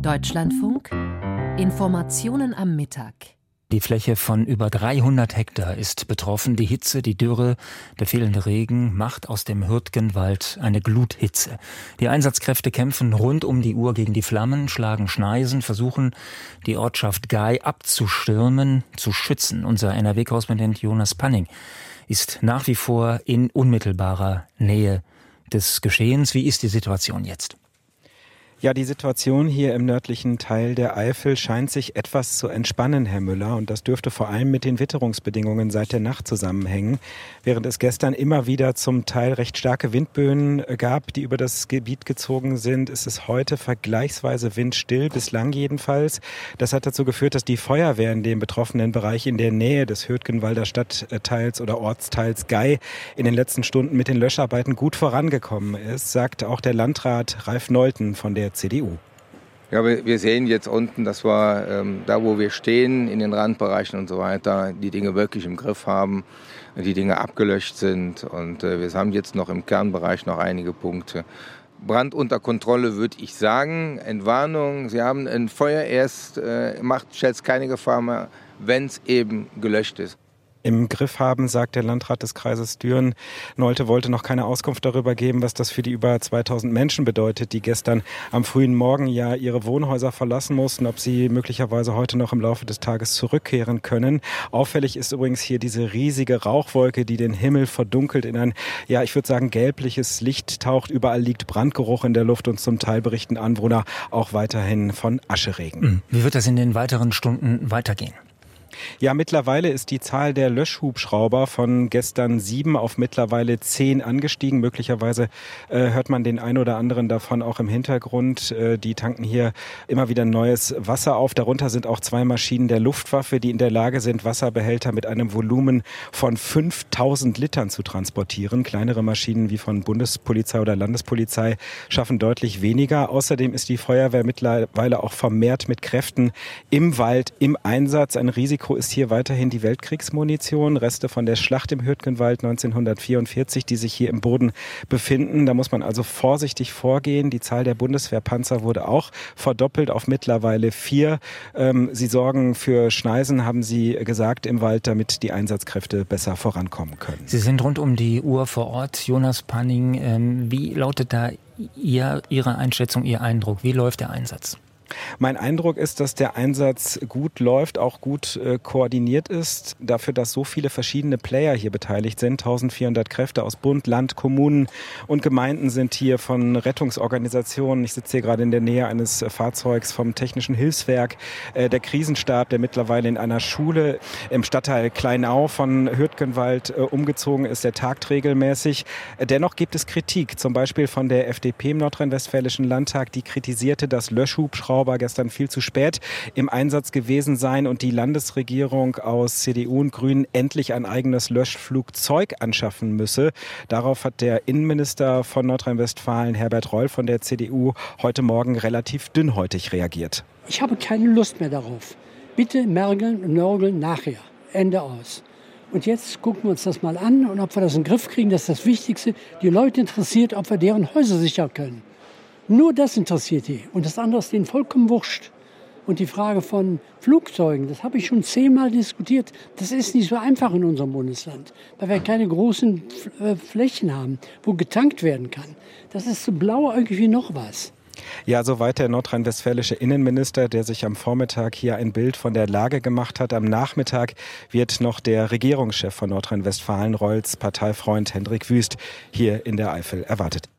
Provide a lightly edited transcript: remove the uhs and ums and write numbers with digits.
Deutschlandfunk. Informationen am Mittag. Die Fläche von über 300 Hektar ist betroffen. Die Hitze, die Dürre, der fehlende Regen macht aus dem Hürtgenwald eine Gluthitze. Die Einsatzkräfte kämpfen rund um die Uhr gegen die Flammen, schlagen Schneisen, versuchen, die Ortschaft Gail abzustürmen, zu schützen. Unser NRW-Korrespondent Jonas Panning ist nach wie vor in unmittelbarer Nähe des Geschehens. Wie ist die Situation jetzt? Ja, die Situation hier im nördlichen Teil der Eifel scheint sich etwas zu entspannen, Herr Müller. Und das dürfte vor allem mit den Witterungsbedingungen seit der Nacht zusammenhängen. Während es gestern immer wieder zum Teil recht starke Windböen gab, die über das Gebiet gezogen sind, ist es heute vergleichsweise windstill, bislang jedenfalls. Das hat dazu geführt, dass die Feuerwehr in dem betroffenen Bereich in der Nähe des Hürtgenwalder Stadtteils oder Ortsteils Gail in den letzten Stunden mit den Löscharbeiten gut vorangekommen ist, sagt auch der Landrat Ralf Nolten von der CDU. Ja, wir sehen jetzt unten, dass wir da, wo wir stehen, in den Randbereichen und so weiter, die Dinge wirklich im Griff haben, die Dinge abgelöscht sind. Und wir haben jetzt noch im Kernbereich noch einige Punkte. Brand unter Kontrolle, würde ich sagen. Entwarnung, Sie haben ein Feuer erst, stellt es keine Gefahr mehr, wenn es eben gelöscht ist. Im Griff haben, sagt der Landrat des Kreises Düren. Nolte wollte noch keine Auskunft darüber geben, was das für die über 2000 Menschen bedeutet, die gestern am frühen Morgen ja ihre Wohnhäuser verlassen mussten, ob sie möglicherweise heute noch im Laufe des Tages zurückkehren können. Auffällig ist übrigens hier diese riesige Rauchwolke, die den Himmel verdunkelt in ein, ja, ich würde sagen, gelbliches Licht taucht. Überall liegt Brandgeruch in der Luft und zum Teil berichten Anwohner auch weiterhin von Ascheregen. Wie wird das in den weiteren Stunden weitergehen? Ja, mittlerweile ist die Zahl der Löschhubschrauber von gestern 7 auf mittlerweile 10 angestiegen. Möglicherweise hört man den ein oder anderen davon auch im Hintergrund. Die tanken hier immer wieder neues Wasser auf. Darunter sind auch 2 Maschinen der Luftwaffe, die in der Lage sind, Wasserbehälter mit einem Volumen von 5000 Litern zu transportieren. Kleinere Maschinen wie von Bundespolizei oder Landespolizei schaffen deutlich weniger. Außerdem ist die Feuerwehr mittlerweile auch vermehrt mit Kräften im Wald im Einsatz. Ein Risiko ist hier weiterhin die Weltkriegsmunition, Reste von der Schlacht im Hürtgenwald 1944, die sich hier im Boden befinden. Da muss man also vorsichtig vorgehen. Die Zahl der Bundeswehrpanzer wurde auch verdoppelt auf mittlerweile 4. Sie sorgen für Schneisen, haben Sie gesagt, im Wald, damit die Einsatzkräfte besser vorankommen können. Sie sind rund um die Uhr vor Ort. Jonas Panning, wie lautet da Ihre Einschätzung, Ihr Eindruck? Wie läuft der Einsatz? Mein Eindruck ist, dass der Einsatz gut läuft, auch gut koordiniert ist. Dafür, dass so viele verschiedene Player hier beteiligt sind. 1400 Kräfte aus Bund, Land, Kommunen und Gemeinden sind hier, von Rettungsorganisationen. Ich sitze hier gerade in der Nähe eines Fahrzeugs vom Technischen Hilfswerk. Der Krisenstab, der mittlerweile in einer Schule im Stadtteil Kleinau von Hürtgenwald umgezogen ist, der tagt regelmäßig. Dennoch gibt es Kritik, zum Beispiel von der FDP im Nordrhein-Westfälischen Landtag, die kritisierte, dass Löschhubschrauber gestern viel zu spät im Einsatz gewesen sein und die Landesregierung aus CDU und Grünen endlich ein eigenes Löschflugzeug anschaffen müsse. Darauf hat der Innenminister von Nordrhein-Westfalen, Herbert Reul von der CDU, heute Morgen relativ dünnhäutig reagiert. Ich habe keine Lust mehr darauf. Bitte mergeln und nörgeln nachher. Ende aus. Und jetzt gucken wir uns das mal an und ob wir das in den Griff kriegen, das ist das Wichtigste. Die Leute interessiert, ob wir deren Häuser sichern können. Nur das interessiert die. Und das andere ist denen vollkommen wurscht. Und die Frage von Flugzeugen, das habe ich schon 10-mal diskutiert. Das ist nicht so einfach in unserem Bundesland, weil wir keine großen Flächen haben, wo getankt werden kann. Das ist so blauäugig wie noch was. Ja, soweit der nordrhein-westfälische Innenminister, der sich am Vormittag hier ein Bild von der Lage gemacht hat. Am Nachmittag wird noch der Regierungschef von Nordrhein-Westfalen, Reuls Parteifreund Hendrik Wüst, hier in der Eifel erwartet.